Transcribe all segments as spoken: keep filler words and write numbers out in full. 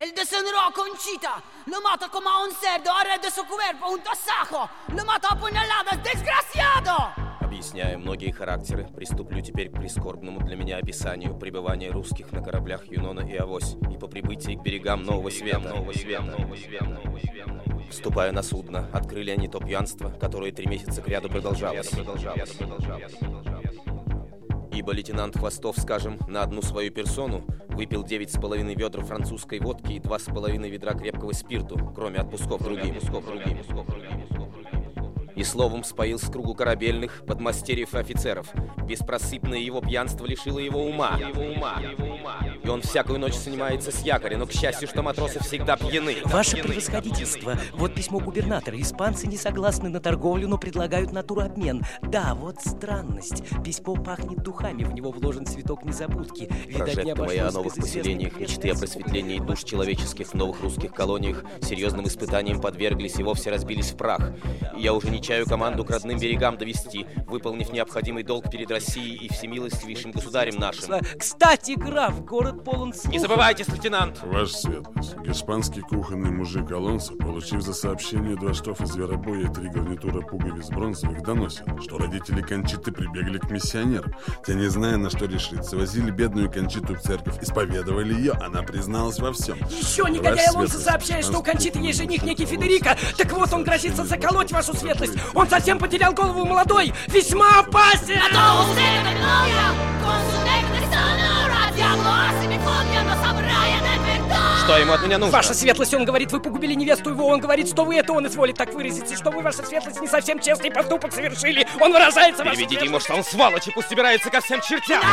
El degeneró Conchita, lo mata como a un cerdo, arrede su cuerpo un tasajo, lo mata a puñaladas, desgraciado! Объясняя многие характеры, приступлю теперь к прискорбному для меня описанию пребывания русских на кораблях Юнона и Авось и по прибытии к берегам Нового Света. Нового Света, Нового Света, Нового Света. Вступая на судно, открыли они то пьянство, которое три месяца кряду продолжалось. Ибо лейтенант Хвостов, скажем, на одну свою персону выпил девять с половиной ведер французской водки и два с половиной ведра крепкого спирту, кроме отпусков другим. И словом споил с кругу корабельных, подмастерьев и офицеров. Беспросыпное его пьянство лишило его ума. И он всякую ночь снимается с якоря, но, к счастью, что матросы всегда пьяны. Ваше превосходительство, вот письмо губернатора. Испанцы не согласны на торговлю, но предлагают натурообмен. Да, вот странность. Письмо пахнет духами, в него вложен цветок незабудки. Прожекты мои о новых поселениях, мечты о просветлении душ человеческих в новых русских колониях серьезным испытаниям подверглись и вовсе разбились в прах. И я уже не чаю команду к родным берегам довести, выполнив необходимый долг перед Россией и всемилостивейшим государем нашим. Кстати, граф, город полон слухов. Не забывайтесь, лейтенант! Ваша светлость, испанский кухонный мужик Алонсо, получив за сообщение два штофа зверобоя и три гарнитура пуговиц бронзовых, доносит, что родители Кончиты прибегли к миссионерам. Те, не зная, на что решиться, возили бедную Кончиту в церковь, исповедовали ее, она призналась во всем. Еще негодяй Алонсо сообщает, что у Кончиты есть жених некий Федерико. Так вот, он грозится заколоть вашу светлость. Он совсем потерял голову, молодой, весьма опасен! Что ему от меня нужно? Ваша светлость, он говорит, вы погубили невесту его, он говорит, что вы это, он изволит так выразиться, что вы, ваша светлость, не совсем честный поступок совершили. Он выражается, ваша Переведите ему, что он сволочь и пусть собирается ко всем чертям.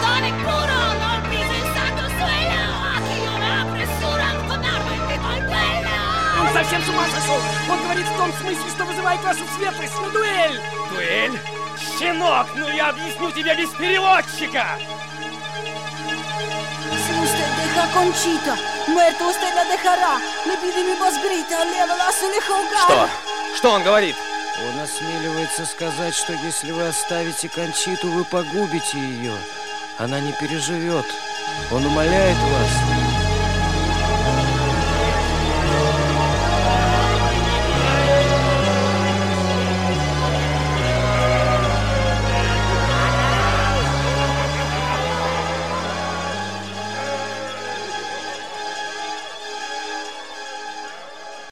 Он совсем с ума сошел. Он говорит в том смысле, что вызывает вашу светлость на дуэль. Дуэль? Щенок, ну я объясню тебе без переводчика. Si usted deja a Conchita, muerto usted la dejará. Le pedimos grita, lévala su лихо. Что? Что он говорит? Он осмеливается сказать, что если вы оставите Кончиту, вы погубите ее. Она не переживет. Он умоляет вас.